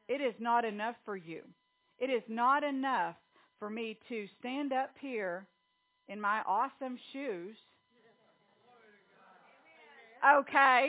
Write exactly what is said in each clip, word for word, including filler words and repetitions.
It is not enough for you. It is not enough for me to stand up here in my awesome shoes. Okay.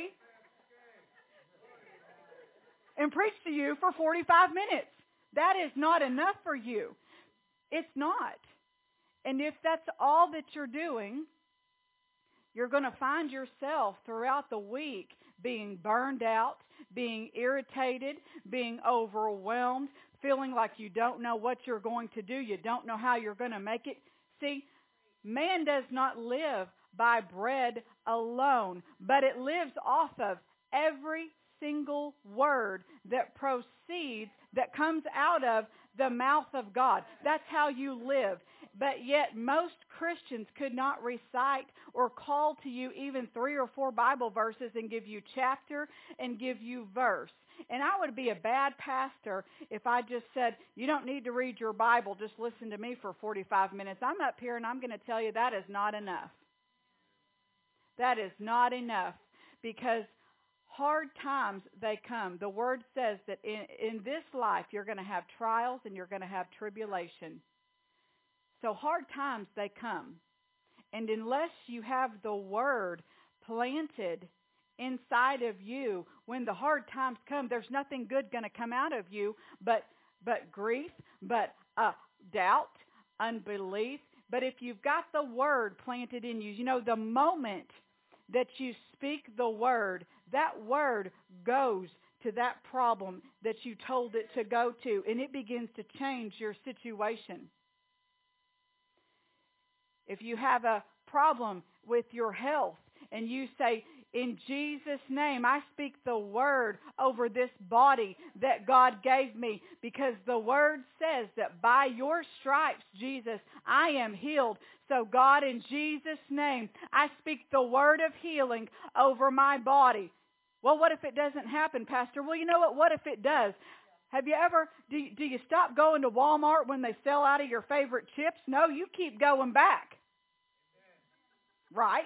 And preach to you for forty-five minutes. That is not enough for you. It's not. And if that's all that you're doing, you're going to find yourself throughout the week being burned out, being irritated, being overwhelmed, feeling like you don't know what you're going to do. You don't know how you're going to make it. See, man does not live by bread alone, but it lives off of every single word that proceeds, that comes out of the mouth of God. That's how you live. But yet most Christians could not recite or call to you even three or four Bible verses and give you chapter and give you verse. And I would be a bad pastor if I just said, you don't need to read your Bible, just listen to me for forty-five minutes. I'm up here and I'm going to tell you that is not enough. That is not enough, because hard times, they come. The Word says that in, in this life you're going to have trials and you're going to have tribulation. So hard times, they come. And unless you have the Word planted inside of you, when the hard times come, there's nothing good going to come out of you but but grief, but uh, doubt, unbelief. But if you've got the Word planted in you, you know, the moment that you speak the Word, that Word goes to that problem that you told it to go to, and it begins to change your situation. If you have a problem with your health and you say, in Jesus' name, I speak the Word over this body that God gave me, because the Word says that by your stripes, Jesus, I am healed. So God, in Jesus' name, I speak the word of healing over my body. Well, what if it doesn't happen, Pastor? Well, you know what? What if it does? Have you ever, do you, do you stop going to Walmart when they sell out of your favorite chips? No, you keep going back. Right?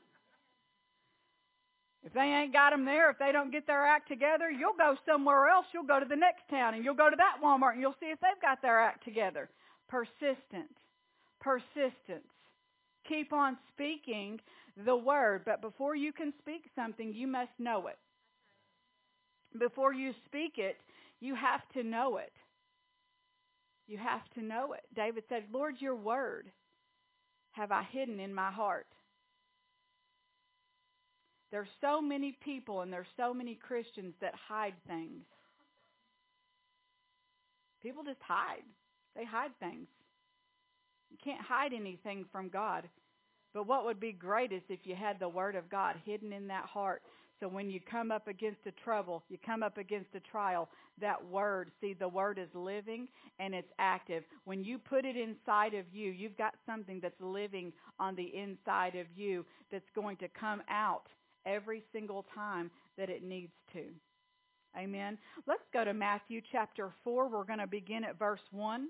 If they ain't got them there, if they don't get their act together, you'll go somewhere else. You'll go to the next town and you'll go to that Walmart and you'll see if they've got their act together. Persistent. Persistence. Keep on speaking the word. But before you can speak something, you must know it. Before you speak it, you have to know it. You have to know it. David said, Lord, your word have I hidden in my heart. There's so many people and there's so many Christians that hide things. People just hide. They hide things. You can't hide anything from God. But what would be great is if you had the Word of God hidden in that heart. So when you come up against a trouble, you come up against a trial, that Word, see, the Word is living and it's active. When you put it inside of you, you've got something that's living on the inside of you that's going to come out every single time that it needs to. Amen. Let's go to Matthew chapter four. We're going to begin at verse one.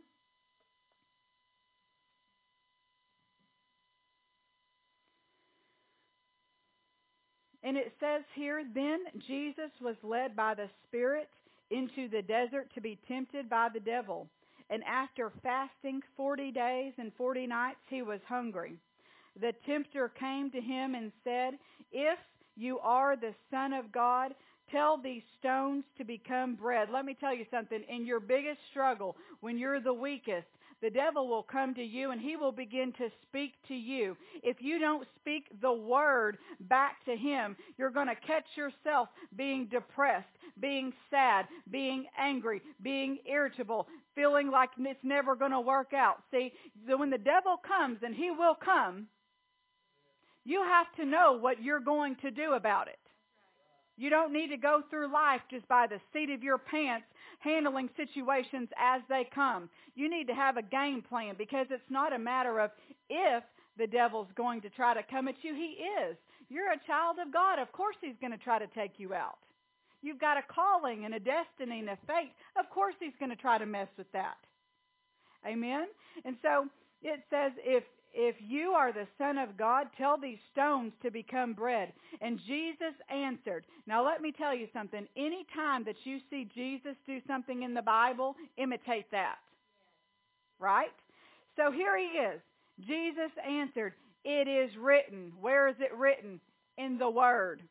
And it says here, then Jesus was led by the Spirit into the desert to be tempted by the devil. And after fasting forty days and forty nights, he was hungry. The tempter came to him and said, if you are the Son of God, tell these stones to become bread. Let me tell you something. In your biggest struggle, when you're the weakest, the devil will come to you and he will begin to speak to you. If you don't speak the word back to him, you're going to catch yourself being depressed, being sad, being angry, being irritable, feeling like it's never going to work out. See, when the devil comes, and he will come, you have to know what you're going to do about it. You don't need to go through life just by the seat of your pants, handling situations as they come. You need to have a game plan, because it's not a matter of if the devil's going to try to come at you. He is. You're a child of God. Of course he's going to try to take you out. You've got a calling and a destiny and a fate. Of course he's going to try to mess with that. Amen? And so it says, if if you are the Son of God, tell these stones to become bread. And Jesus answered. Now let me tell you something. Any time that you see Jesus do something in the Bible, imitate that. Right? So here he is. Jesus answered, it is written. Where is it written? In the Word.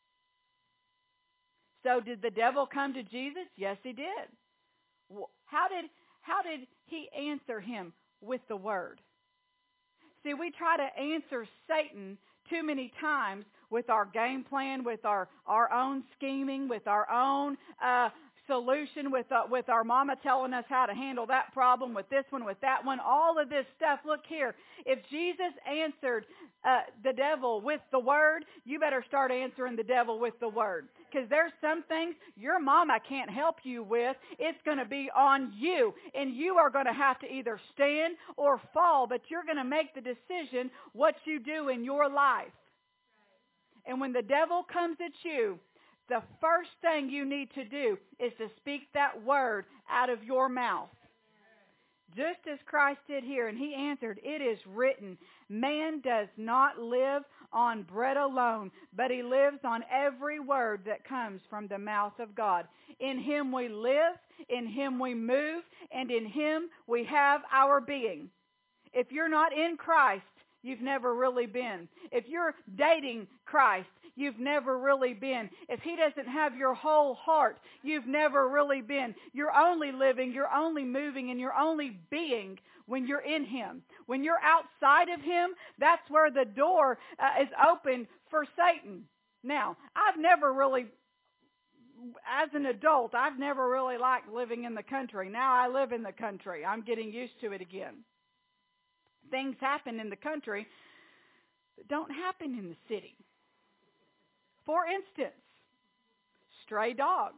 So did the devil come to Jesus? Yes, he did. How did, how did he answer him? With the Word. See, we try to answer Satan too many times with our game plan, with our, our own scheming, with our own uh, solution, with, uh, with our mama telling us how to handle that problem, with this one, with that one, all of this stuff. Look here. If Jesus answered uh, the devil with the Word, you better start answering the devil with the Word. Because there's some things your mama can't help you with. It's going to be on you. And you are going to have to either stand or fall. But you're going to make the decision what you do in your life. And when the devil comes at you, the first thing you need to do is to speak that word out of your mouth. Just as Christ did here. And he answered, it is written, man does not live on bread alone, but he lives on every word that comes from the mouth of God. In him we live, in him we move, and in him we have our being. If you're not in Christ, you've never really been. If you're dating Christ, you've never really been. If he doesn't have your whole heart, you've never really been. You're only living, you're only moving, and you're only being when you're in him. When you're outside of him, that's where the door uh, is open for Satan. Now, I've never really, as an adult, I've never really liked living in the country. Now I live in the country. I'm getting used to it again. Things happen in the country that don't happen in the city. For instance, stray dogs.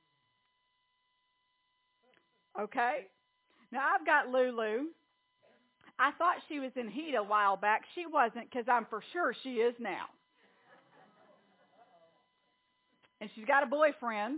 Okay? Now, I've got Lulu. I thought she was in heat a while back. She wasn't, because I'm for sure she is now. And she's got a boyfriend.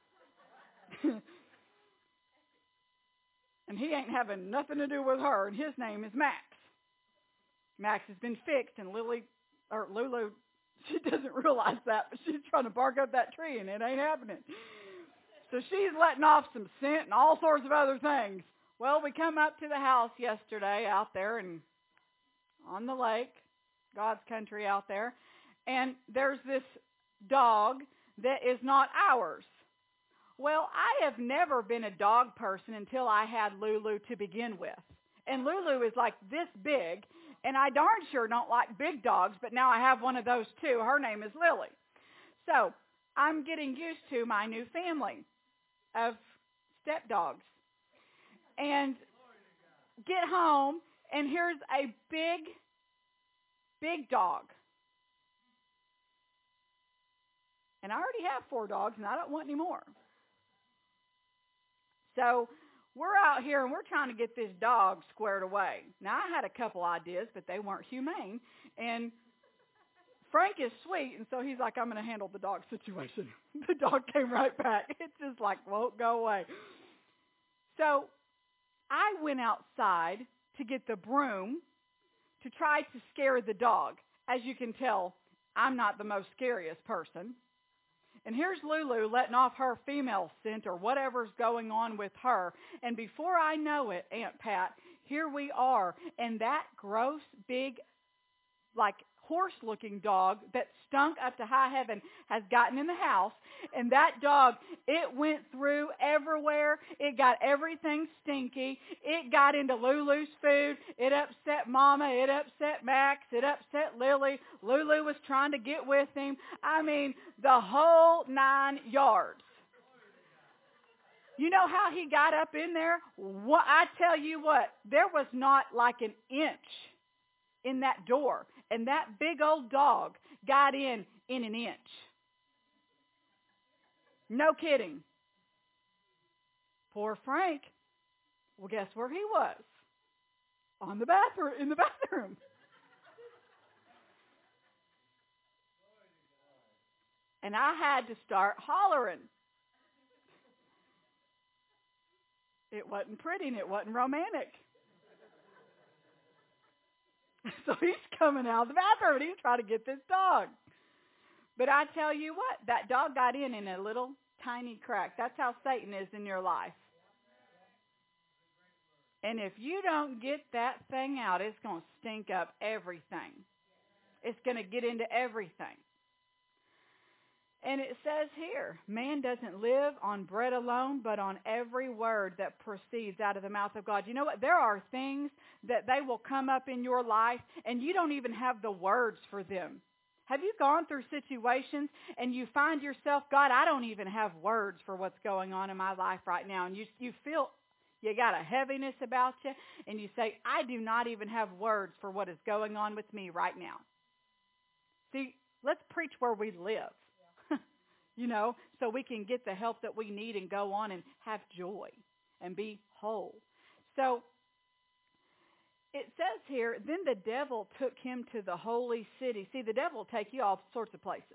And he ain't having nothing to do with her, and his name is Max. Max has been fixed, and Lily, or Lulu, she doesn't realize that, but she's trying to bark up that tree, and it ain't happening. So she's letting off some scent and all sorts of other things. Well, we come up to the house yesterday out there and on the lake, God's country out there, and there's this dog that is not ours. Well, I have never been a dog person until I had Lulu to begin with. And Lulu is like this big, and I darn sure don't like big dogs, but now I have one of those too. Her name is Lily. So I'm getting used to my new family of stepdogs. And get home, and here's a big, big dog. And I already have four dogs, and I don't want any more. So we're out here, and we're trying to get this dog squared away. Now, I had a couple ideas, but they weren't humane. And Frank is sweet, and so he's like, I'm going to handle the dog situation. The dog came right back. It just like won't go away. So I went outside to get the broom to try to scare the dog. As you can tell, I'm not the most scariest person. And here's Lulu letting off her female scent or whatever's going on with her. And before I know it, Aunt Pat, here we are. And that gross, big, like horse-looking dog that stunk up to high heaven has gotten in the house. And that dog, it went through everywhere. It got everything stinky. It got into Lulu's food. It upset Mama. It upset Max. It upset Lily. Lulu was trying to get with him. I mean, the whole nine yards. You know how he got up in there? What, I tell you what, there was not like an inch in that door. And that big old dog got in in an inch. No kidding. Poor Frank. Well, guess where he was? On the bathroom, in the bathroom. And I had to start hollering. It wasn't pretty and it wasn't romantic. So he's coming out of the bathroom and he's trying to get this dog. But I tell you what, that dog got in in a little tiny crack. That's how Satan is in your life. And if you don't get that thing out, it's going to stink up everything. It's going to get into everything. And it says here, man doesn't live on bread alone, but on every word that proceeds out of the mouth of God. You know what? There are things that they will come up in your life, and you don't even have the words for them. Have you gone through situations and you find yourself, God, I don't even have words for what's going on in my life right now. And you you feel you got a heaviness about you, and you say, I do not even have words for what is going on with me right now. See, let's preach where we live. You know, so we can get the help that we need and go on and have joy and be whole. So it says here, then the devil took him to the holy city. See, the devil will take you all sorts of places.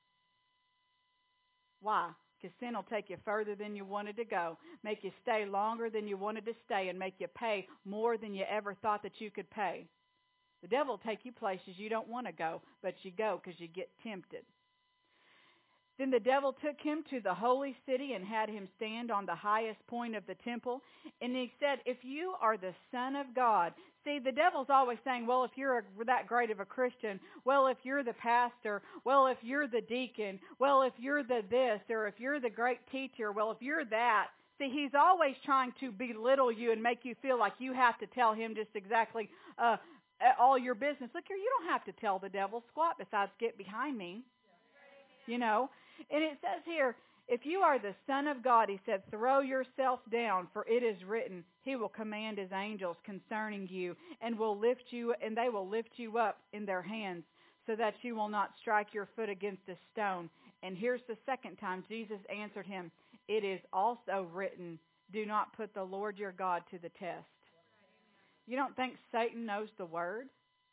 Why? Because sin will take you further than you wanted to go, make you stay longer than you wanted to stay, and make you pay more than you ever thought that you could pay. The devil will take you places you don't want to go, but you go because you get tempted. Then the devil took him to the holy city and had him stand on the highest point of the temple. And he said, if you are the Son of God. See, the devil's always saying, well, if you're a, that great of a Christian, well, if you're the pastor, well, if you're the deacon, well, if you're the this, or if you're the great teacher, well, if you're that. See, he's always trying to belittle you and make you feel like you have to tell him just exactly uh, all your business. Look here, you don't have to tell the devil squat besides get behind me. You know. And it says here, if you are the Son of God, he said, throw yourself down, for it is written, he will command his angels concerning you, and will lift you, and they will lift you up in their hands, so that you will not strike your foot against a stone. And here's the second time Jesus answered him, it is also written, do not put the Lord your God to the test. You don't think Satan knows the word?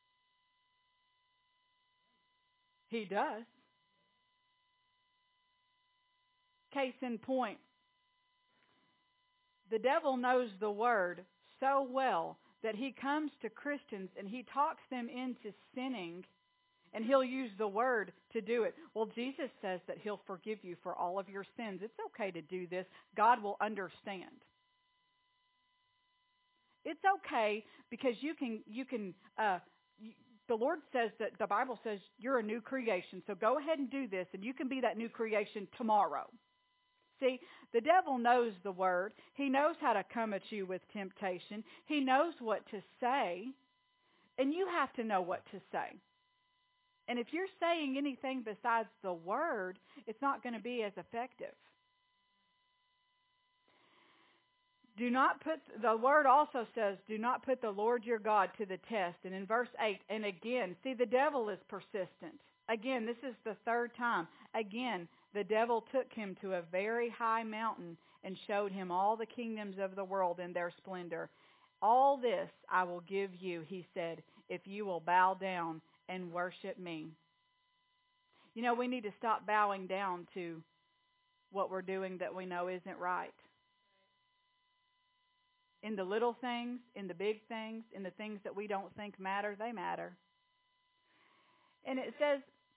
He does. Case in point, the devil knows the word so well that he comes to Christians and he talks them into sinning, and he'll use the word to do it. Well, Jesus says that he'll forgive you for all of your sins. It's okay to do this. God will understand. It's okay because you can, you can, uh, you, the Lord says that the Bible says you're a new creation. So go ahead and do this, and you can be that new creation tomorrow. See, the devil knows the word. He knows how to come at you with temptation. He knows what to say, and you have to know what to say. And if you're saying anything besides the word, it's not going to be as effective. Do not put, the word also says, do not put the Lord your God to the test. And in verse eight, and again, see, the devil is persistent. Again, this is the third time. Again, the devil took him to a very high mountain and showed him all the kingdoms of the world in their splendor. All this I will give you, he said, if you will bow down and worship me. You know, we need to stop bowing down to what we're doing that we know isn't right. In the little things, in the big things, in the things that we don't think matter, they matter. And it says,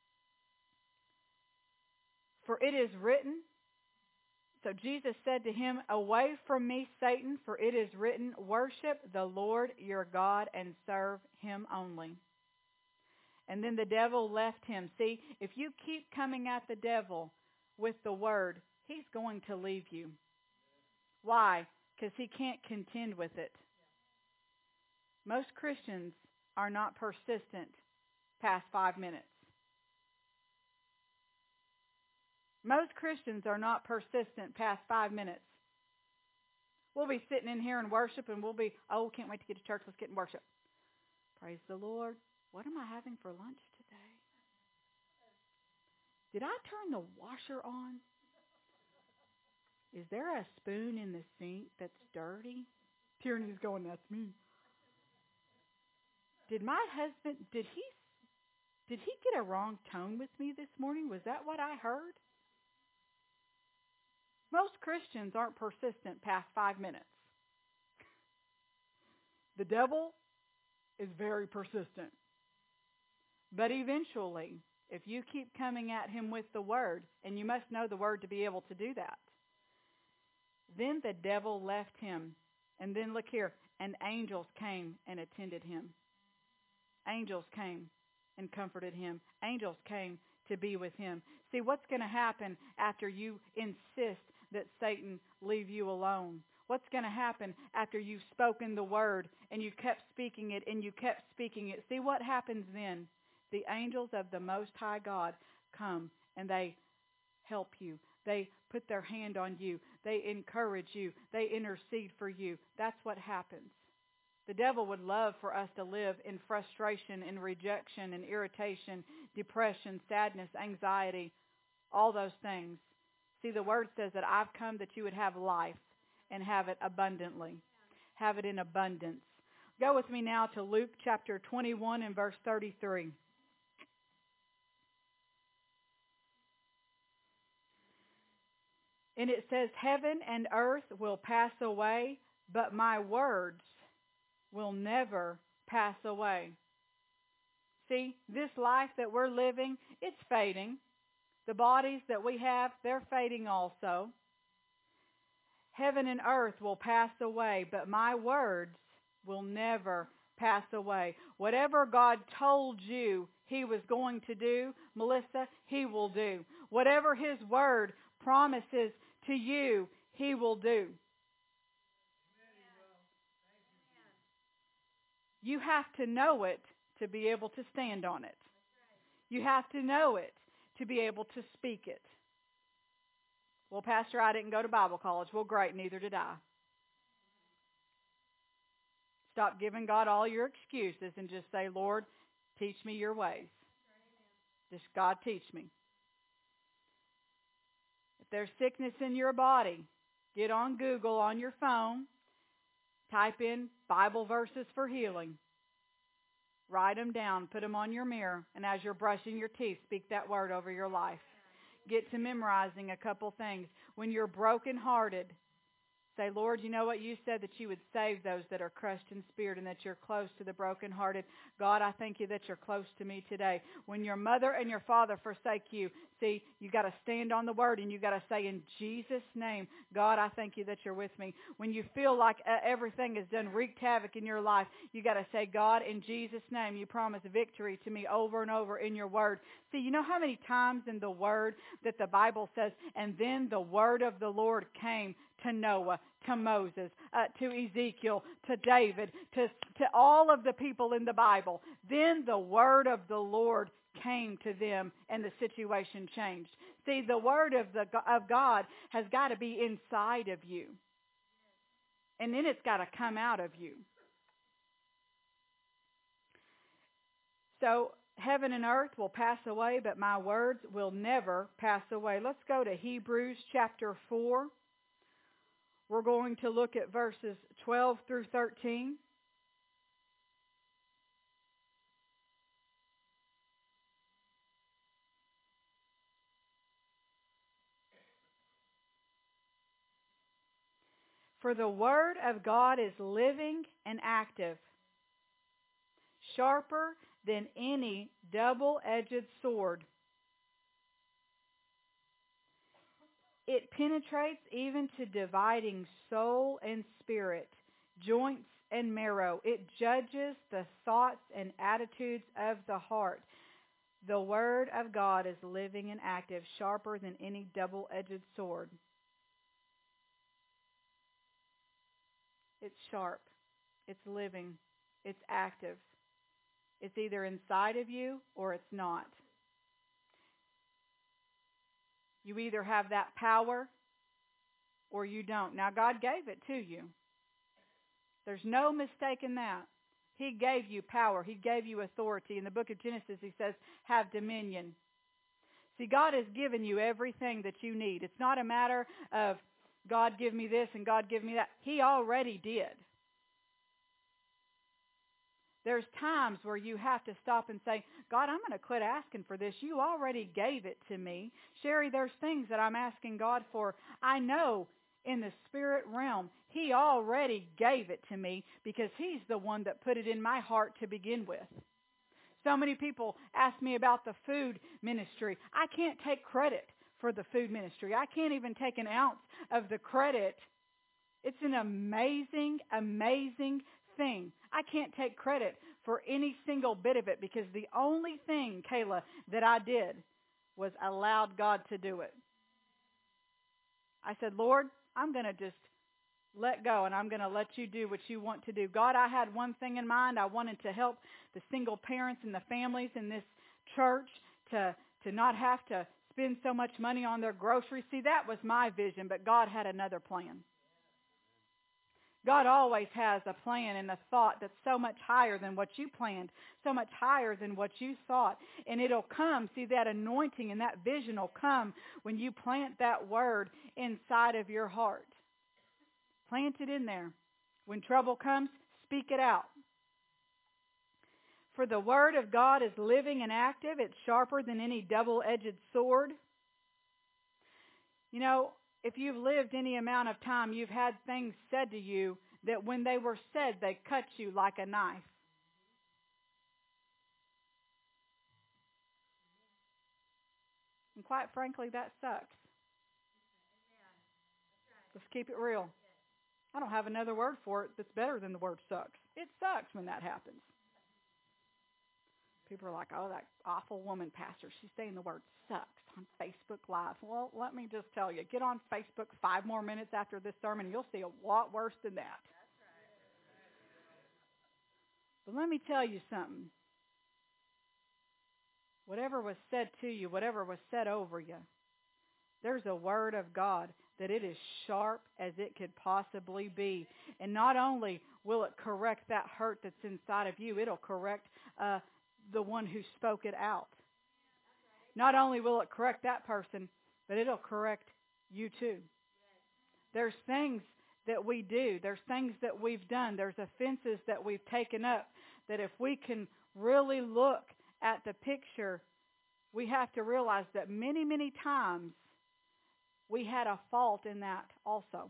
for it is written, so Jesus said to him, away from me, Satan, for it is written, worship the Lord your God and serve him only. And then the devil left him. See, if you keep coming at the devil with the word, he's going to leave you. Why? Because he can't contend with it. Most Christians are not persistent past five minutes. Most Christians are not persistent past five minutes. We'll be sitting in here and worship, and we'll be, oh, can't wait to get to church. Let's get in worship. Praise the Lord. What am I having for lunch today? Did I turn the washer on? Is there a spoon in the sink that's dirty? Tierney's going, that's me. Did my husband, did he, did he get a wrong tone with me this morning? Was that what I heard? Most Christians aren't persistent past five minutes. The devil is very persistent. But eventually, if you keep coming at him with the word, and you must know the word to be able to do that, then the devil left him. And then look here, and angels came and attended him. Angels came and comforted him. Angels came to be with him. See, what's going to happen after you insist that Satan leave you alone? What's going to happen after you've spoken the word and you kept speaking it and you kept speaking it? See what happens then? The angels of the Most High God come and they help you. They put their hand on you. They encourage you. They intercede for you. That's what happens. The devil would love for us to live in frustration and rejection and irritation, depression, sadness, anxiety, all those things. See, the word says that I've come that you would have life and have it abundantly. Have it in abundance. Go with me now to Luke chapter twenty-one and verse thirty-three. And it says, heaven and earth will pass away, but my words will never pass away. See, this life that we're living, it's fading. The bodies that we have, they're fading also. Heaven and earth will pass away, but my words will never pass away. Whatever God told you he was going to do, Melissa, he will do. Whatever his word promises to you, he will do. You have to know it to be able to stand on it. You have to know it to be able to speak it. Well, Pastor, I didn't go to Bible college. Well, great, neither did I. Stop giving God all your excuses and just say, Lord, teach me your ways. Just, God, teach me. If there's sickness in your body, get on Google on your phone. Type in Bible verses for healing. Write them down. Put them on your mirror. And as you're brushing your teeth, speak that word over your life. Get to memorizing a couple things. When you're brokenhearted, say, Lord, you know what? You said that you would save those that are crushed in spirit and that you're close to the brokenhearted. God, I thank you that you're close to me today. When your mother and your father forsake you, see, you got to stand on the word and you got to say, in Jesus' name, God, I thank you that you're with me. When you feel like uh, everything has done wreaked havoc in your life, you got to say, God, in Jesus' name, you promise victory to me over and over in your word. See, you know how many times in the word that the Bible says, and then the word of the Lord came to Noah, to Moses, uh, to Ezekiel, to David, to, to all of the people in the Bible. Then the word of the Lord came to them and the situation changed. See, the word of, the, of God has got to be inside of you. And then it's got to come out of you. So heaven and earth will pass away, but my words will never pass away. Let's go to Hebrews chapter four. We're going to look at verses twelve through thirteen. For the word of God is living and active, sharper than any double-edged sword. It penetrates even to dividing soul and spirit, joints and marrow. It judges the thoughts and attitudes of the heart. The word of God is living and active, sharper than any double-edged sword. It's sharp. It's living. It's active. It's either inside of you or it's not. You either have that power or you don't. Now, God gave it to you. There's no mistake in that. He gave you power. He gave you authority. In the book of Genesis, he says, have dominion. See, God has given you everything that you need. It's not a matter of God give me this and God give me that. He already did. There's times where you have to stop and say, God, I'm going to quit asking for this. You already gave it to me. Sherry, there's things that I'm asking God for. I know in the spirit realm, he already gave it to me because he's the one that put it in my heart to begin with. So many people ask me about the food ministry. I can't take credit for the food ministry. I can't even take an ounce of the credit. It's an amazing, amazing thing. I can't take credit for any single bit of it because the only thing, Kayla, that I did was allowed God to do it. I said, Lord, I'm going to just let go and I'm going to let you do what you want to do. God, I had one thing in mind. I wanted to help the single parents and the families in this church to, to not have to spend so much money on their groceries. See, that was my vision, but God had another plan. God always has a plan and a thought that's so much higher than what you planned, so much higher than what you thought. And it'll come, see, that anointing and that vision will come when you plant that word inside of your heart. Plant it in there. When trouble comes, speak it out. For the word of God is living and active. It's sharper than any double-edged sword. You know, if you've lived any amount of time, you've had things said to you that when they were said, they cut you like a knife. And quite frankly, that sucks. Let's keep it real. I don't have another word for it that's better than the word sucks. It sucks when that happens. People are like, oh, that awful woman pastor, she's saying the word sucks on Facebook Live. Well, let me just tell you, get on Facebook five more minutes after this sermon, and you'll see a lot worse than that. But let me tell you something. Whatever was said to you, whatever was said over you, there's a word of God that it is sharp as it could possibly be. And not only will it correct that hurt that's inside of you, it'll correct uh, the one who spoke it out. Not only will it correct that person, but it'll correct you too. There's things that we do. There's things that we've done. There's offenses that we've taken up that if we can really look at the picture, we have to realize that many, many times we had a fault in that also.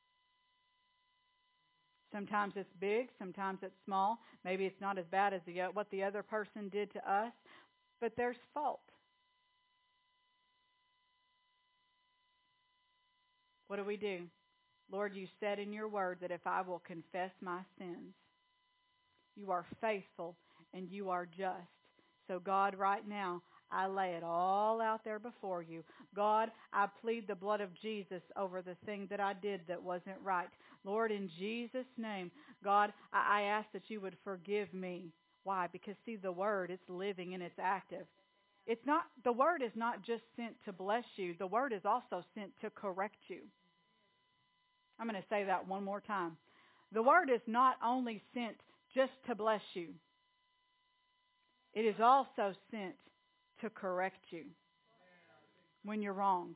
Sometimes it's big, sometimes it's small. Maybe it's not as bad as the, what the other person did to us, but there's fault. What do we do? Lord, you said in your word that if I will confess my sins, you are faithful and you are just. So God, right now, I lay it all out there before you. God, I plead the blood of Jesus over the thing that I did that wasn't right. Lord, in Jesus' name, God, I ask that you would forgive me. Why? Because, see, the word, it's living and it's active. It's not, the word is not just sent to bless you. The word is also sent to correct you. I'm going to say that one more time. The word is not only sent just to bless you. It is also sent to correct you when you're wrong.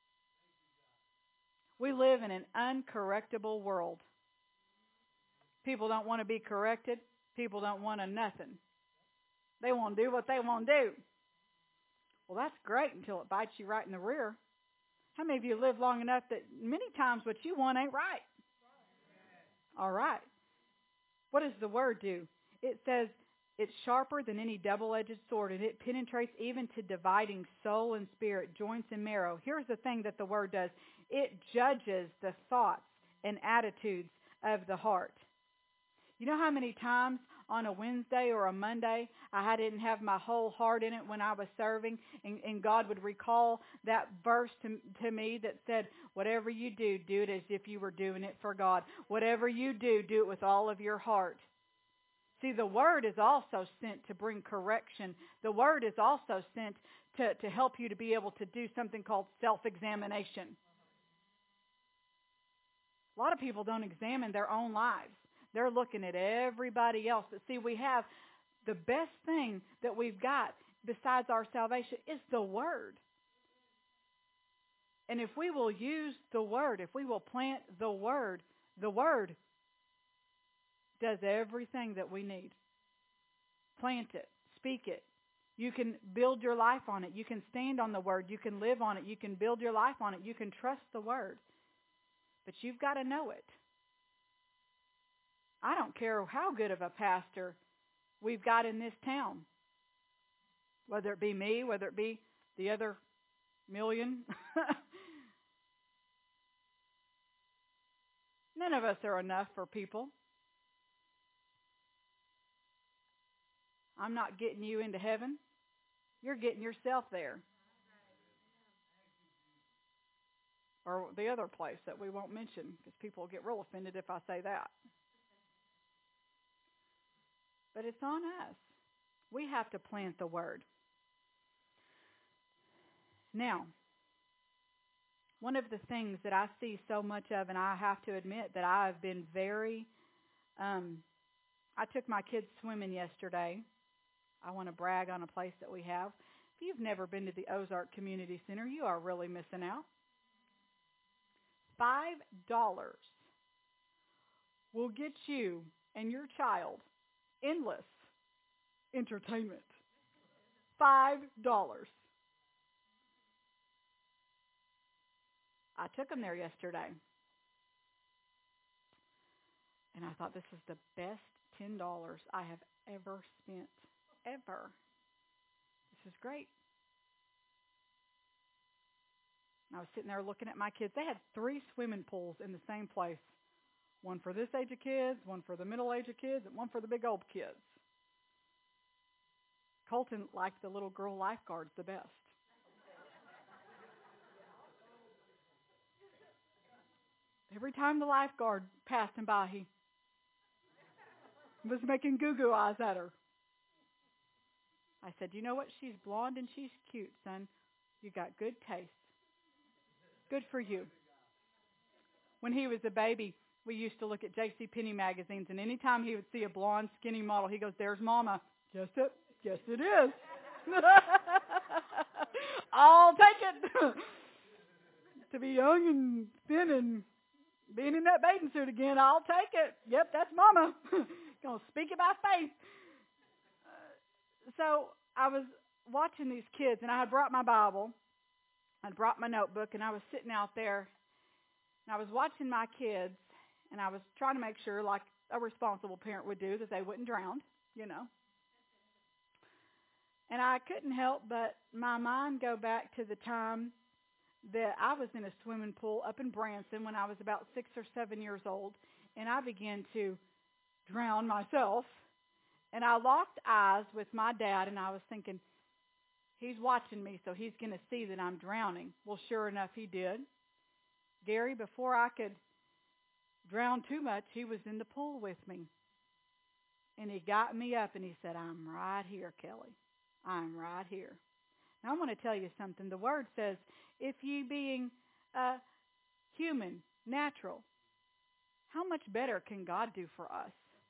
We live in an uncorrectable world. People don't want to be corrected. People don't want a nothing. They want to do what they want to do. Well, that's great until it bites you right in the rear. How many of you live long enough that many times what you want ain't right? All right. What does the word do? It says it's sharper than any double-edged sword, and it penetrates even to dividing soul and spirit, joints and marrow. Here's the thing that the word does. It judges the thoughts and attitudes of the heart. You know how many times on a Wednesday or a Monday I didn't have my whole heart in it when I was serving, and, and God would recall that verse to, to me that said, whatever you do, do it as if you were doing it for God. Whatever you do, do it with all of your heart. See, the word is also sent to bring correction. The word is also sent to, to help you to be able to do something called self-examination. A lot of people don't examine their own lives. They're looking at everybody else. But see, we have the best thing that we've got besides our salvation is the word. And if we will use the word, if we will plant the word, the word does everything that we need. Plant it. Speak it. You can build your life on it. You can stand on the word. You can live on it. You can build your life on it. You can trust the word. But you've got to know it. I don't care how good of a pastor we've got in this town. Whether it be me, whether it be the other million. None of us are enough for people. I'm not getting you into heaven. You're getting yourself there. Or the other place that we won't mention, because people will get real offended if I say that. But it's on us. We have to plant the word. Now, one of the things that I see so much of, and I have to admit that I have been very, um, I took my kids swimming yesterday. I want to brag on a place that we have. If you've never been to the Ozark Community Center, you are really missing out. Five dollars will get you and your child endless entertainment. Five dollars. I took them there yesterday. And I thought, this is the best ten dollars I have ever spent. Ever. This is great. And I was sitting there looking at my kids. They had three swimming pools in the same place. One for this age of kids, one for the middle age of kids, and one for the big old kids. Colton liked the little girl lifeguards the best. Every time the lifeguard passed him by, he was making goo-goo eyes at her. I said, you know what? She's blonde and she's cute, son. You got good taste. Good for you. When he was a baby, we used to look at J C Penney magazines, and anytime he would see a blonde, skinny model, he goes, there's Mama. Yes, it, yes, it is. I'll take it. To be young and thin and being in that bathing suit again, I'll take it. Yep, that's Mama. Going to speak it by faith. Uh, so I was watching these kids, and I had brought my Bible. I brought my notebook, and I was sitting out there, and I was watching my kids, and I was trying to make sure, like a responsible parent would do, that they wouldn't drown, you know. And I couldn't help but my mind go back to the time that I was in a swimming pool up in Branson when I was about six or seven years old, and I began to drown myself. And I locked eyes with my dad, and I was thinking, he's watching me, so he's going to see that I'm drowning. Well, sure enough, he did. Gary, before I could drown too much, he was in the pool with me. And he got me up, and he said, I'm right here, Kelly. I'm right here. Now, I want to tell you something. The Word says, if ye being uh, human, natural, how much better can God do for us?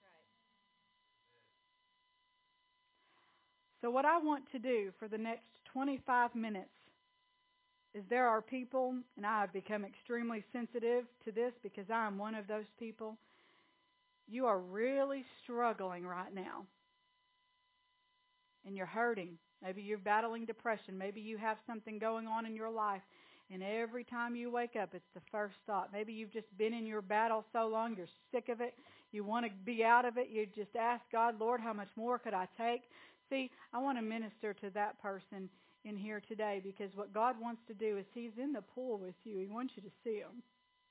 So what I want to do for the next twenty-five minutes is there are people, and I have become extremely sensitive to this because I am one of those people. You are really struggling right now. And you're hurting. Maybe you're battling depression. Maybe you have something going on in your life. And every time you wake up, it's the first thought. Maybe you've just been in your battle so long, you're sick of it. You want to be out of it. You just ask God, Lord, how much more could I take? See, I want to minister to that person in here today because what God wants to do is He's in the pool with you. He wants you to see Him.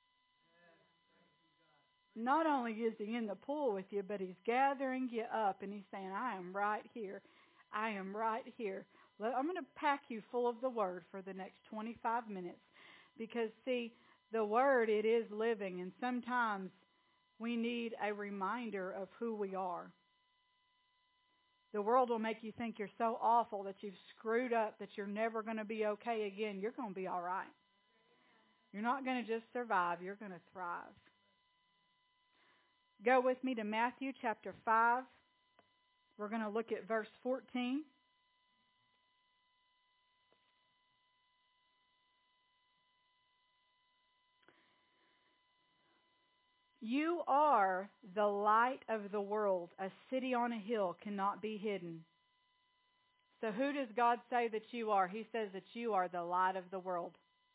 Not only is He in the pool with you, but He's gathering you up and He's saying, I am right here. I am right here. Well, I'm going to pack you full of the Word for the next twenty-five minutes because, see, the Word, it is living, and sometimes we need a reminder of who we are. The world will make you think you're so awful that you've screwed up, that you're never going to be okay again. You're going to be all right. You're not going to just survive. You're going to thrive. Go with me to Matthew chapter five. We're going to look at verse fourteen. You are the light of the world. A city on a hill cannot be hidden. So who does God say that you are? He says that you are the light of the world.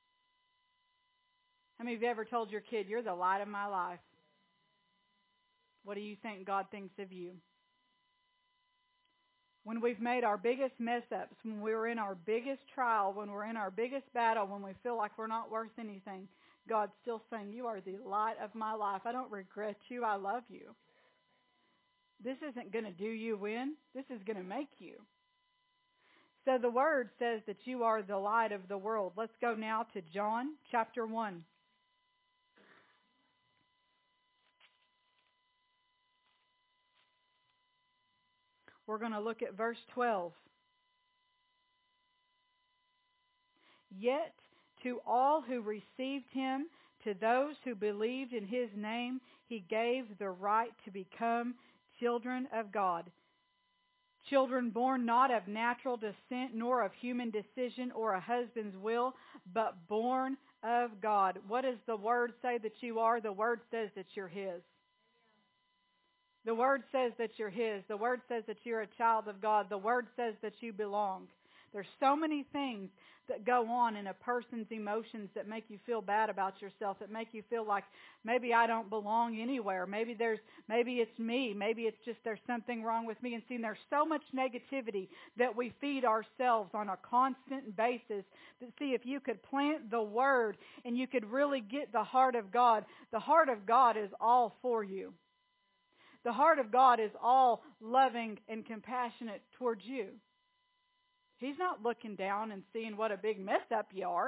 How many of you ever told your kid, you're the light of my life? What do you think God thinks of you? when we've made our biggest mess ups, when we're in our biggest trial, when we're in our biggest battle, when we feel like we're not worth anything, God's still saying, you are the light of my life. I don't regret you. I love you. This isn't going to do you in. This is going to make you. So the Word says that you are the light of the world. Let's go now to John chapter one. We're going to look at verse twelve. Yet to all who received him, to those who believed in his name, he gave the right to become children of God. Children born not of natural descent, nor of human decision or a husband's will, but born of God. What does the Word say that you are? The Word says that you're his. The Word says that you're his. The Word says that you're a child of God. The Word says that you belong. There's so many things that go on in a person's emotions that make you feel bad about yourself, that make you feel like maybe I don't belong anywhere. Maybe there's, maybe it's me. Maybe it's just there's something wrong with me. And see, there's so much negativity that we feed ourselves on a constant basis. That see, if you could plant the Word and you could really get the heart of God, the heart of God is all for you. The heart of God is all loving and compassionate towards you. He's not looking down and seeing what a big mess up you are.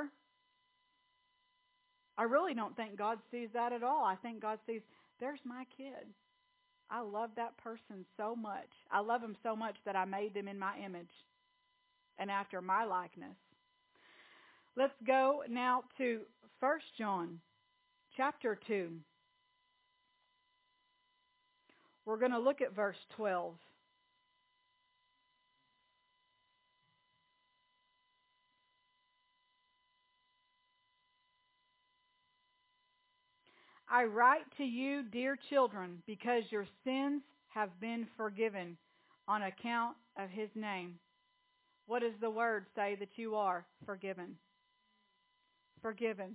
I really don't think God sees that at all. I think God sees, there's my kid. I love that person so much. I love him so much that I made them in my image and after my likeness. Let's go now to First John chapter two. We're going to look at verse twelve. I write to you, dear children, because your sins have been forgiven on account of his name. What does the Word say that you are? Forgiven. Forgiven.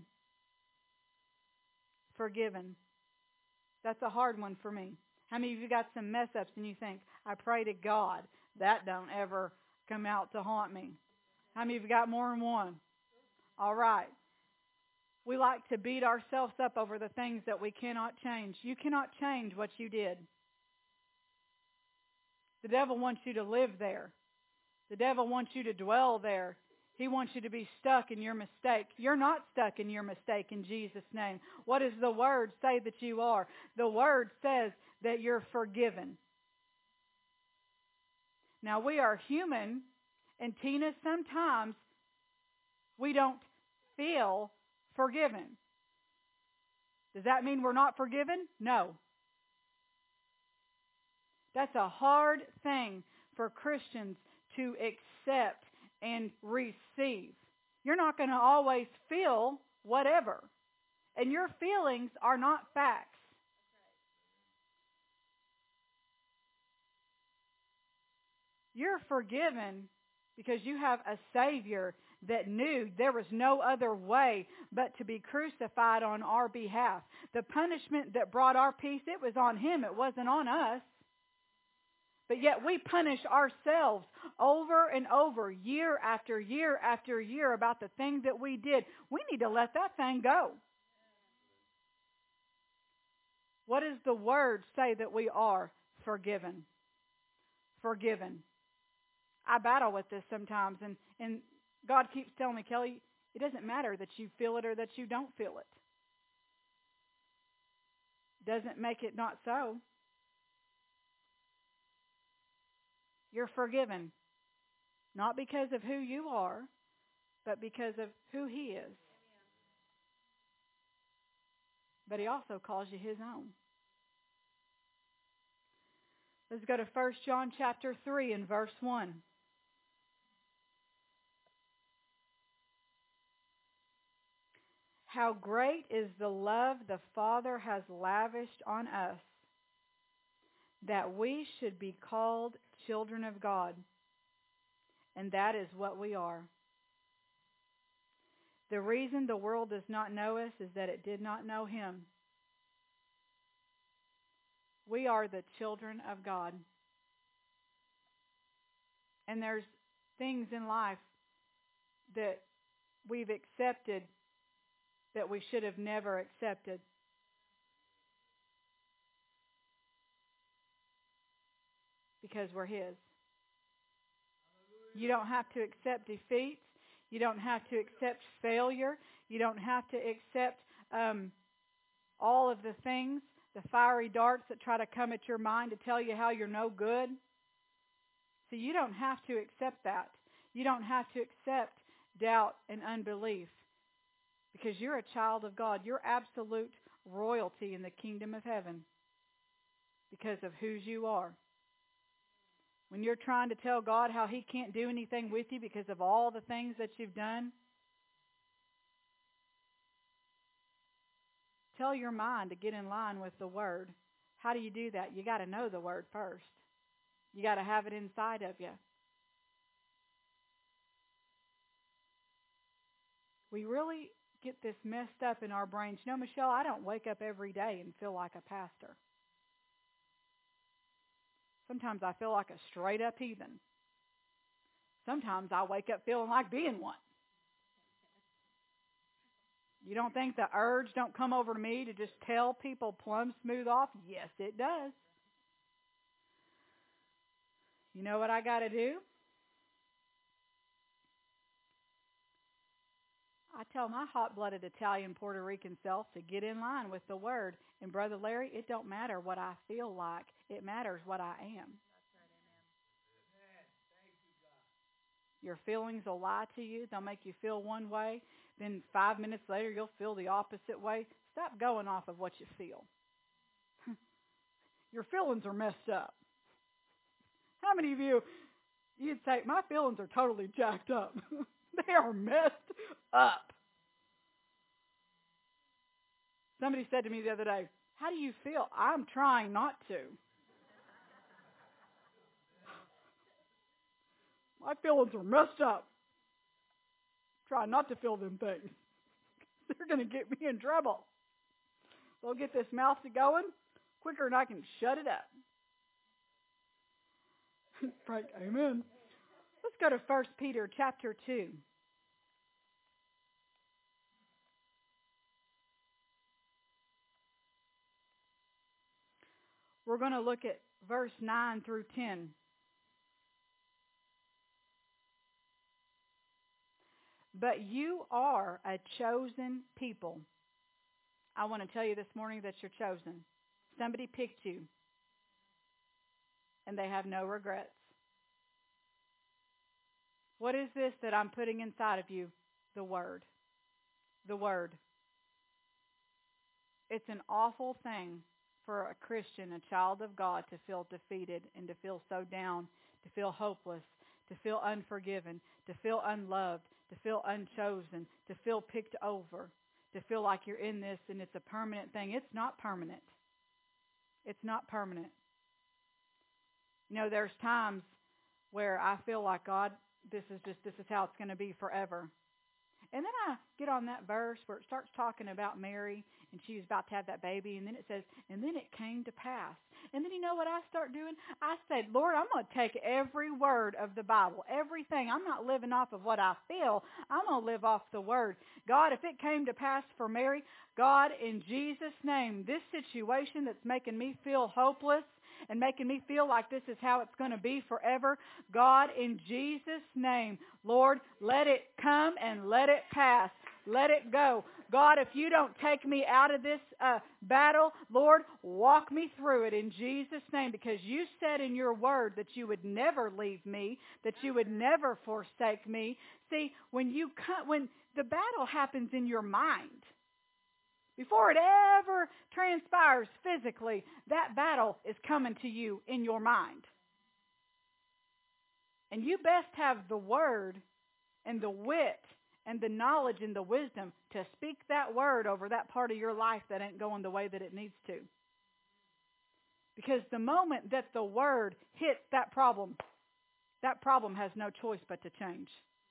Forgiven. That's a hard one for me. How many of you got some mess ups and you think, I pray to God that don't ever come out to haunt me? How many of you got more than one? All right. We like to beat ourselves up over the things that we cannot change. You cannot change what you did. The devil wants you to live there. The devil wants you to dwell there. He wants you to be stuck in your mistake. You're not stuck in your mistake in Jesus' name. What does the Word say that you are? The Word says that you're forgiven. Now, we are human, and Tina, sometimes we don't feel forgiven. Does that mean we're not forgiven? No. That's a hard thing for Christians to accept and receive. You're not going to always feel whatever. And your feelings are not facts. You're forgiven because you have a Savior that knew there was no other way but to be crucified on our behalf. The punishment that brought our peace, it was on Him. It wasn't on us. But yet we punish ourselves over and over, year after year after year, about the thing that we did. We need to let that thing go. What does the Word say that we are? Forgiven. Forgiven. I battle with this sometimes, and, and God keeps telling me, Kelly, it doesn't matter that you feel it or that you don't feel it. Doesn't make it not so. You're forgiven. Not because of who you are, but because of who He is. But He also calls you His own. Let's go to First John chapter three and verse one. How great is the love the Father has lavished on us, that we should be called children of God. And that is what we are. The reason the world does not know us is that it did not know Him. We are the children of God. And there's things in life that we've accepted that we should have never accepted. Because we're His. You don't have to accept defeat. You don't have to accept failure. You don't have to accept um, all of the things, the fiery darts that try to come at your mind to tell you how you're no good. So you don't have to accept that. You don't have to accept doubt and unbelief because you're a child of God. You're absolute royalty in the kingdom of heaven because of whose you are. When you're trying to tell God how He can't do anything with you because of all the things that you've done, tell your mind to get in line with the Word. How do you do that? You got to know the Word first. You got to have it inside of you. We really get this messed up in our brains. You know, Michelle, I don't wake up every day and feel like a pastor. Sometimes I feel like a straight-up heathen. Sometimes I wake up feeling like being one. You don't think the urge don't come over to me to just tell people plumb smooth off? Yes, it does. You know what I got to do? I tell my hot-blooded Italian Puerto Rican self to get in line with the Word. And Brother Larry, it don't matter what I feel like. It matters what I am. Your feelings will lie to you. They'll make you feel one way. Then five minutes later, you'll feel the opposite way. Stop going off of what you feel. Your feelings are messed up. How many of you, you'd say, my feelings are totally jacked up. They are messed up. Somebody said to me the other day, how do you feel? I'm trying not to. My feelings are messed up. Try not to feel them things. They're going to get me in trouble. They'll get this mouth to going quicker than I can shut it up. Frank, amen. Let's go to First Peter chapter two. We're going to look at verse nine through ten. But you are a chosen people. I want to tell you this morning that you're chosen. Somebody picked you, and they have no regrets. What is this that I'm putting inside of you? The Word. The Word. It's an awful thing for a Christian, a child of God, to feel defeated and to feel so down, to feel hopeless, to feel unforgiven, to feel unloved, to feel unchosen, to feel picked over, to feel like you're in this and it's a permanent thing. It's not permanent. It's not permanent. You know, there's times where I feel like, God, this is just, this is how it's going to be forever. And then I get on that verse where it starts talking about Mary and she was about to have that baby. And then it says, and then it came to pass. And then you know what I start doing? I said, Lord, I'm going to take every word of the Bible, everything. I'm not living off of what I feel. I'm going to live off the Word. God, if it came to pass for Mary, God, in Jesus' name, this situation that's making me feel hopeless and making me feel like this is how it's going to be forever, God, in Jesus' name, Lord, let it come and let it pass. Let it go. God, if you don't take me out of this uh, battle, Lord, walk me through it in Jesus' name, because you said in your word that you would never leave me, that you would never forsake me. See, when you come, when the battle happens in your mind, before it ever transpires physically, that battle is coming to you in your mind. And you best have the word and the wit and the knowledge and the wisdom to speak that word over that part of your life that ain't going the way that it needs to. Because the moment that the word hits that problem, that problem has no choice but to change.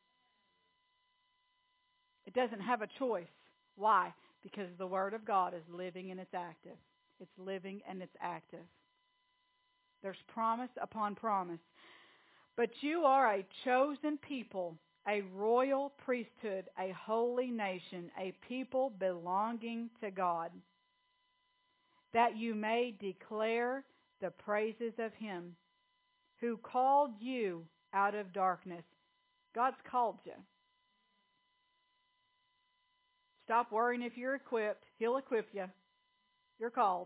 It doesn't have a choice. Why? Because the Word of God is living and it's active. It's living and it's active. There's promise upon promise. But you are a chosen people, a royal priesthood, a holy nation, a people belonging to God, that you may declare the praises of Him who called you out of darkness. God's called you. Stop worrying if you're equipped. He'll equip you. You're called.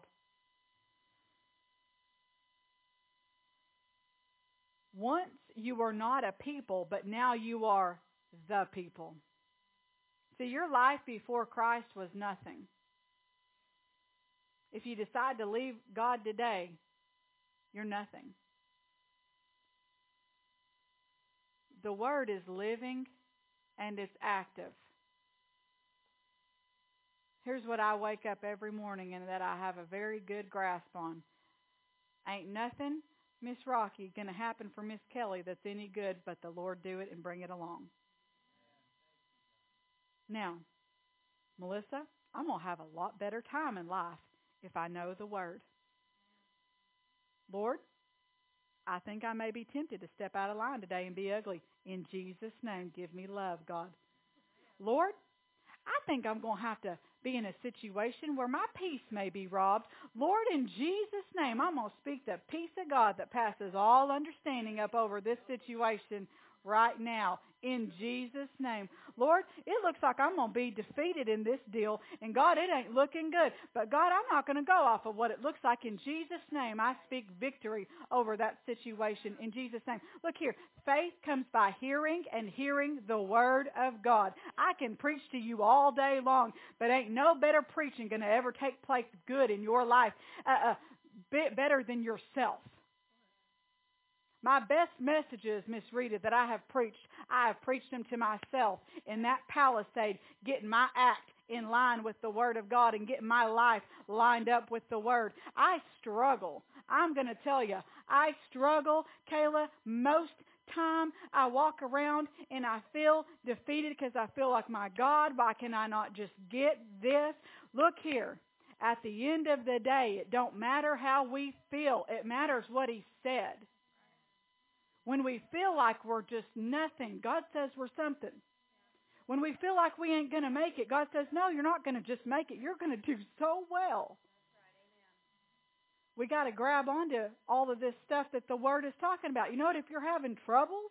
Once you were not a people, but now you are the people. See, your life before Christ was nothing. If you decide to leave God today, you're nothing. The Word is living and it's active. Here's what I wake up every morning and that I have a very good grasp on. Ain't nothing, Miss Rocky, going to happen for Miss Kelly that's any good, but the Lord do it and bring it along. Now, Melissa, I'm going to have a lot better time in life if I know the Word. Lord, I think I may be tempted to step out of line today and be ugly. In Jesus' name, give me love, God. Lord, I think I'm going to have to be in a situation where my peace may be robbed. Lord, in Jesus' name, I'm going to speak the peace of God that passes all understanding up over this situation right now. In Jesus' name. Lord, it looks like I'm going to be defeated in this deal. And God, it ain't looking good. But God, I'm not going to go off of what it looks like. In Jesus' name, I speak victory over that situation. In Jesus' name. Look here. Faith comes by hearing, and hearing the Word of God. I can preach to you all day long, but ain't no better preaching going to ever take place good in your life, uh, uh, bit better than yourself. My best messages, Miss Rita, that I have preached, I have preached them to myself in that palisade, getting my act in line with the Word of God and getting my life lined up with the Word. I struggle. I'm going to tell you, I struggle, Kayla, most time I walk around and I feel defeated because I feel like, my God, why can I not just get this? Look here. At the end of the day, it don't matter how we feel. It matters what He said. When we feel like we're just nothing, God says we're something. When we feel like we ain't going to make it, God says, no, you're not going to just make it. You're going to do so well. We got to grab onto all of this stuff that the Word is talking about. You know what? If you're having troubles,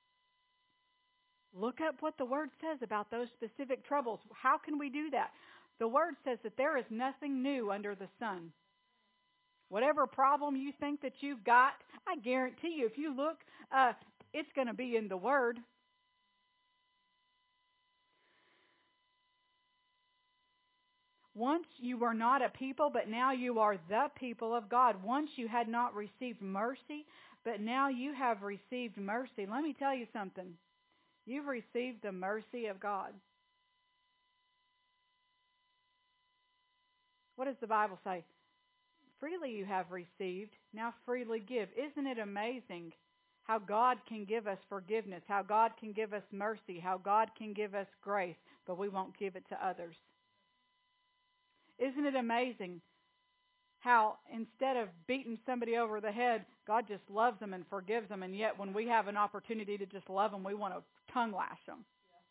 look up what the Word says about those specific troubles. How can we do that? The Word says that there is nothing new under the sun. Whatever problem you think that you've got, I guarantee you, if you look, uh, it's going to be in the Word. Once you were not a people, but now you are the people of God. Once you had not received mercy, but now you have received mercy. Let me tell you something. You've received the mercy of God. What does the Bible say? Freely you have received, now freely give. Isn't it amazing how God can give us forgiveness, how God can give us mercy, how God can give us grace, but we won't give it to others? Isn't it amazing how instead of beating somebody over the head, God just loves them and forgives them, and yet when we have an opportunity to just love them, we want to tongue lash them.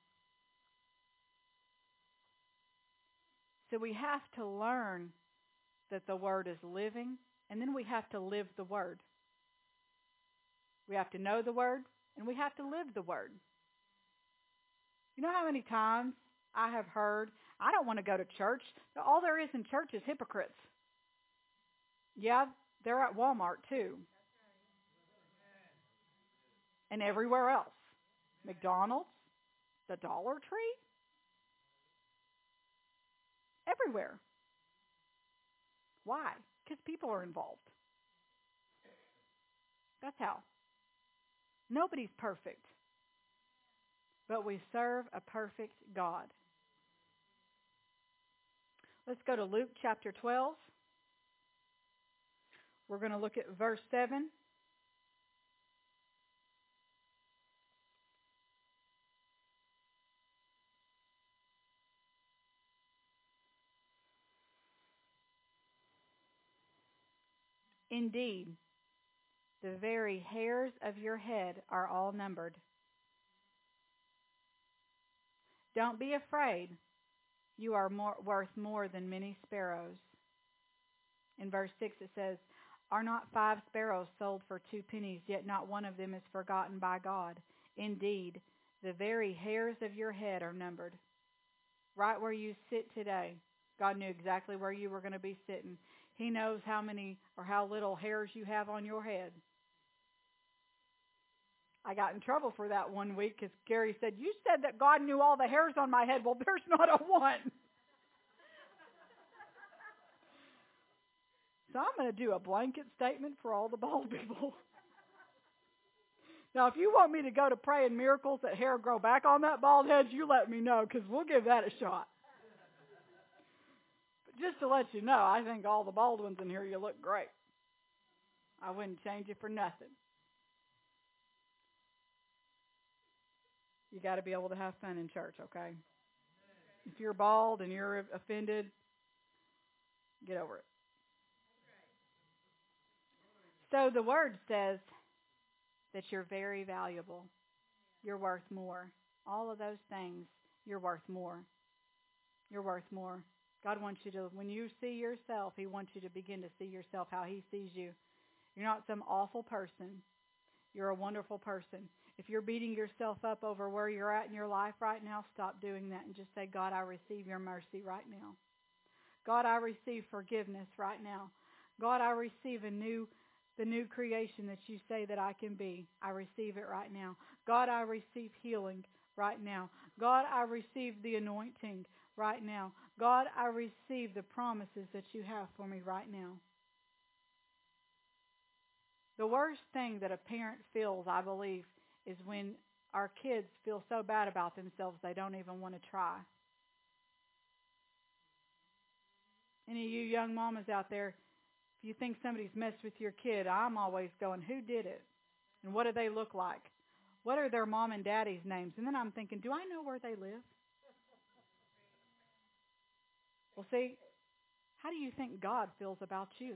So we have to learn that the Word is living, and then we have to live the Word. We have to know the Word, and we have to live the Word. You know how many times I have heard, I don't want to go to church. All there is in church is hypocrites. Yeah, they're at Walmart too. And everywhere else. McDonald's, the Dollar Tree, everywhere. Why? Because people are involved. That's how. Nobody's perfect. But we serve a perfect God. Let's go to Luke chapter twelve. We're going to look at verse seven. Indeed, The very hairs of your head are all numbered. Don't be afraid. You are more, worth more than many sparrows. In verse six it says, are not five sparrows sold for two pennies, yet not one of them is forgotten by God? Indeed, the very hairs of your head are numbered. Right where you sit today, God knew exactly where you were going to be sitting. He knows how many or how little hairs you have on your head. I got in trouble for that one week because Gary said, you said that God knew all the hairs on my head. Well, there's not a one. So I'm going to do a blanket statement for all the bald people. Now, if you want me to go to praying miracles that hair grow back on that bald head, you let me know because we'll give that a shot. But just to let you know, I think all the bald ones in here, you look great. I wouldn't change it for nothing. You got to be able to have fun in church, okay? If you're bald and you're offended, get over it. So the word says that you're very valuable. You're worth more. All of those things, you're worth more. You're worth more. God wants you to, when you see yourself, He wants you to begin to see yourself how He sees you. You're not some awful person. You're a wonderful person. If you're beating yourself up over where you're at in your life right now, stop doing that and just say, God, I receive your mercy right now. God, I receive forgiveness right now. God, I receive a new, the new creation that you say that I can be. I receive it right now. God, I receive healing right now. God, I receive the anointing right now. God, I receive the promises that you have for me right now. The worst thing that a parent feels, I believe, is when our kids feel so bad about themselves they don't even want to try. Any of you young mamas out there, if you think somebody's messed with your kid, I'm always going, who did it? And what do they look like? What are their mom and daddy's names? And then I'm thinking, do I know where they live? Well, see, how do you think God feels about you?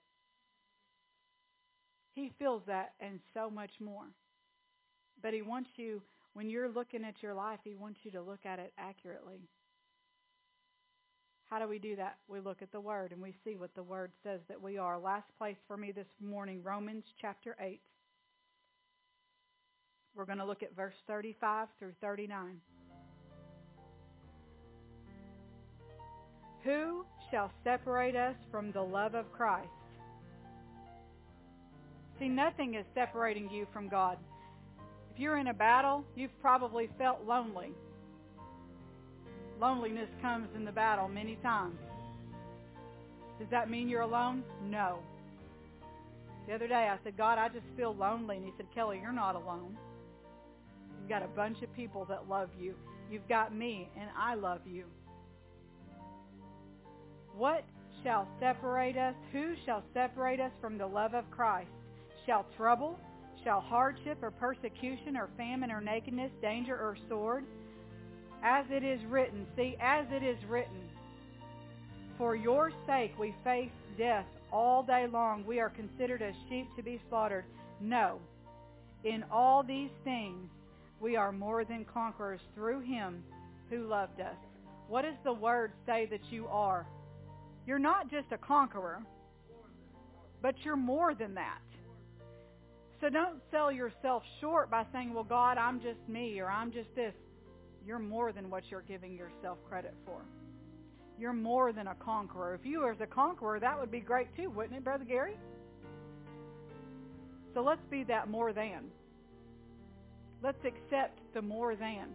He feels that and so much more. But He wants you, when you're looking at your life, He wants you to look at it accurately. How do we do that? We look at the Word and we see what the Word says that we are. Last place for me this morning, Romans chapter eight. We're going to look at verse thirty-five through thirty-nine. Who shall separate us from the love of Christ? See, nothing is separating you from God. If you're in a battle, you've probably felt lonely. Loneliness comes in the battle many times. Does that mean you're alone? No. The other day I said, God, I just feel lonely. And He said, Kelly, you're not alone. You've got a bunch of people that love you. You've got me, and I love you. What shall separate us? Who shall separate us from the love of Christ? Shall trouble, shall hardship or persecution or famine or nakedness, danger or sword? As it is written, see, as it is written, for your sake we face death all day long. We are considered as sheep to be slaughtered. No, in all these things we are more than conquerors through Him who loved us. What does the Word say that you are? You're not just a conqueror, but you're more than that. So don't sell yourself short by saying, well, God, I'm just me, or I'm just this. You're more than what you're giving yourself credit for. You're more than a conqueror. If you were a conqueror, that would be great too, wouldn't it, Brother Gary? So let's be that more than. Let's accept the more than.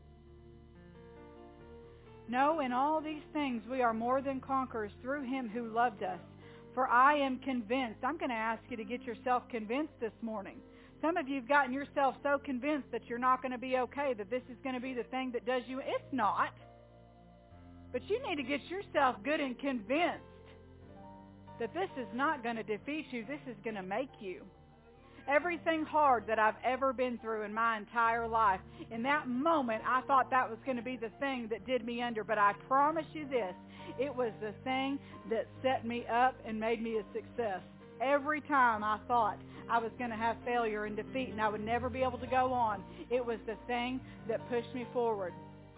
No, in all these things we are more than conquerors through Him who loved us. For I am convinced. I'm going to ask you to get yourself convinced this morning. Some of you have gotten yourself so convinced that you're not going to be okay, that this is going to be the thing that does you. It's not. But you need to get yourself good and convinced that this is not going to defeat you. This is going to make you. Everything hard that I've ever been through in my entire life, in that moment I thought that was going to be the thing that did me under. But I promise you this, it was the thing that set me up and made me a success. Every time I thought I was going to have failure and defeat and I would never be able to go on, it was the thing that pushed me forward.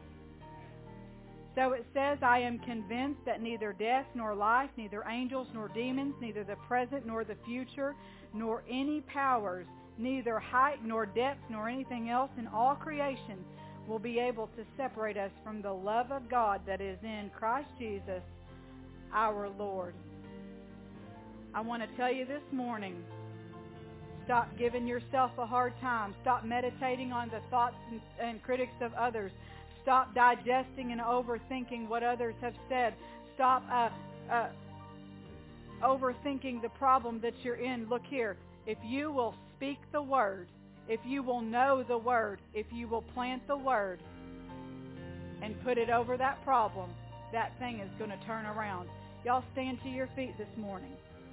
So it says, I am convinced that neither death nor life, neither angels nor demons, neither the present nor the future, nor any powers, neither height nor depth nor anything else in all creation will be able to separate us from the love of God that is in Christ Jesus, our Lord. I want to tell you this morning, stop giving yourself a hard time. Stop meditating on the thoughts and, and critics of others. Stop digesting and overthinking what others have said. Stop uh, uh, overthinking the problem that you're in. Look here. If you will speak the word, if you will know the word, if you will plant the word and put it over that problem, that thing is going to turn around. Y'all stand to your feet this morning.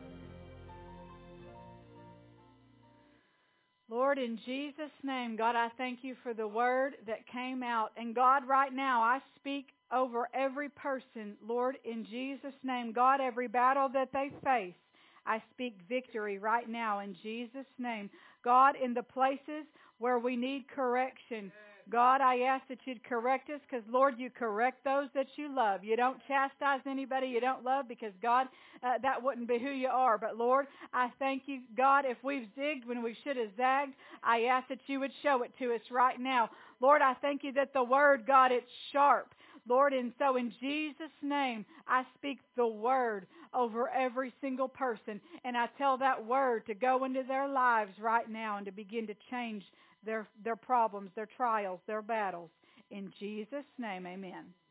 Lord, in Jesus' name, God, I thank you for the word that came out. And God, right now, I speak over every person, Lord, in Jesus' name. God, every battle that they face, I speak victory right now in Jesus' name. God, in the places where we need correction, God, I ask that you'd correct us because, Lord, you correct those that you love. You don't chastise anybody you don't love because, God, uh, that wouldn't be who you are. But, Lord, I thank you, God, if we've zigged when we should have zagged, I ask that you would show it to us right now. Lord, I thank you that the word, God, it's sharp. Lord, and so in Jesus' name, I speak the word over every single person. And I tell that word to go into their lives right now and to begin to change their, their problems, their trials, their battles. In Jesus' name, amen.